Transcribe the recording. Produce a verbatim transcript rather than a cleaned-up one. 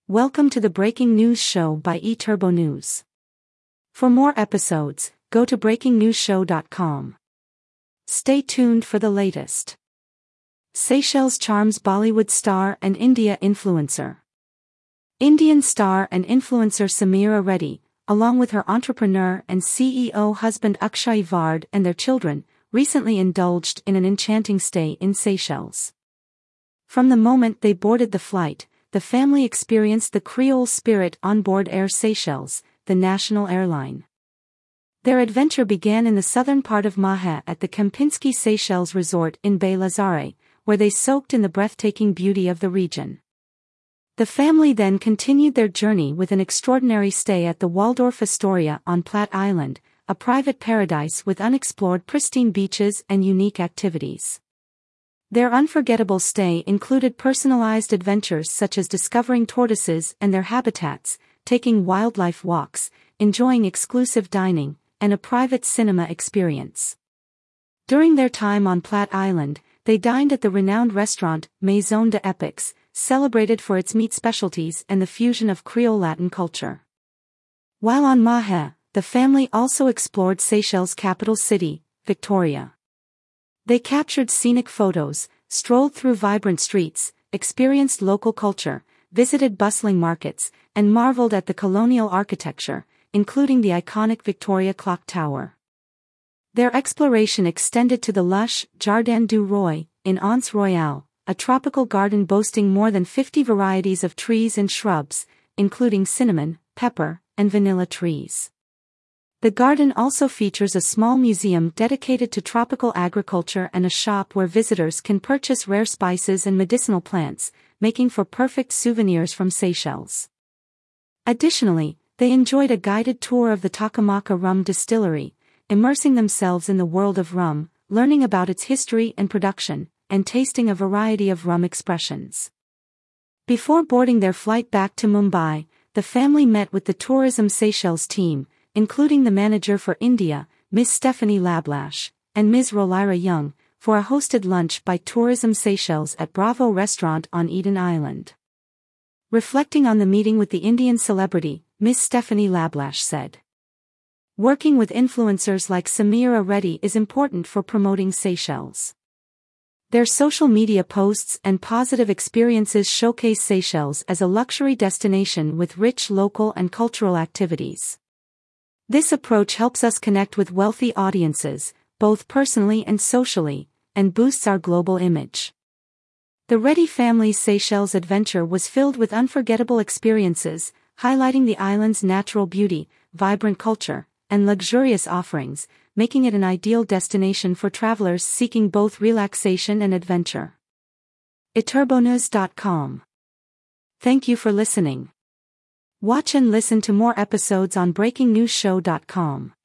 Welcome to the Breaking News Show by eTurbo News. For more episodes, go to breaking news show dot com. Stay tuned for the latest. Seychelles charms Bollywood star and India influencer. Indian star and influencer Samira Reddy, along with her entrepreneur and C E O husband Akshay Vard and their children, recently indulged in an enchanting stay in Seychelles. From the moment they boarded the flight, the family experienced the Creole spirit on board Air Seychelles, the national airline. Their adventure began in the southern part of Mahé at the Kempinski Seychelles Resort in Baie Lazare, where they soaked in the breathtaking beauty of the region. The family then continued their journey with an extraordinary stay at the Waldorf Astoria on Platte Island, a private paradise with unexplored pristine beaches and unique activities. Their unforgettable stay included personalized adventures such as discovering tortoises and their habitats, taking wildlife walks, enjoying exclusive dining, and a private cinema experience. During their time on Platte Island, they dined at the renowned restaurant Maison des Epics, celebrated for its meat specialties and the fusion of Creole Latin culture. While on Mahé, the family also explored Seychelles' capital city, Victoria. They captured scenic photos, strolled through vibrant streets, experienced local culture, visited bustling markets, and marveled at the colonial architecture, including the iconic Victoria Clock Tower. Their exploration extended to the lush Jardin du Roi, in Anse Royale, a tropical garden boasting more than fifty varieties of trees and shrubs, including cinnamon, pepper, and vanilla trees. The garden also features a small museum dedicated to tropical agriculture and a shop where visitors can purchase rare spices and medicinal plants, making for perfect souvenirs from Seychelles. Additionally, they enjoyed a guided tour of the Takamaka rum distillery, immersing themselves in the world of rum, learning about its history and production, and tasting a variety of rum expressions. Before boarding their flight back to Mumbai, the family met with the Tourism Seychelles team, including the manager for India, Miz Stephanie Lablache, and Miz Rolira Young, for a hosted lunch by Tourism Seychelles at Bravo Restaurant on Eden Island. Reflecting on the meeting with the Indian celebrity, Miz Stephanie Lablache said, "Working with influencers like Samira Reddy is important for promoting Seychelles. Their social media posts and positive experiences showcase Seychelles as a luxury destination with rich local and cultural activities. This approach helps us connect with wealthy audiences, both personally and socially, and boosts our global image." The Reddy family's Seychelles adventure was filled with unforgettable experiences, highlighting the island's natural beauty, vibrant culture, and luxurious offerings, making it an ideal destination for travelers seeking both relaxation and adventure. e turbo news dot com. Thank you for listening. Watch and listen to more episodes on breaking news show dot com.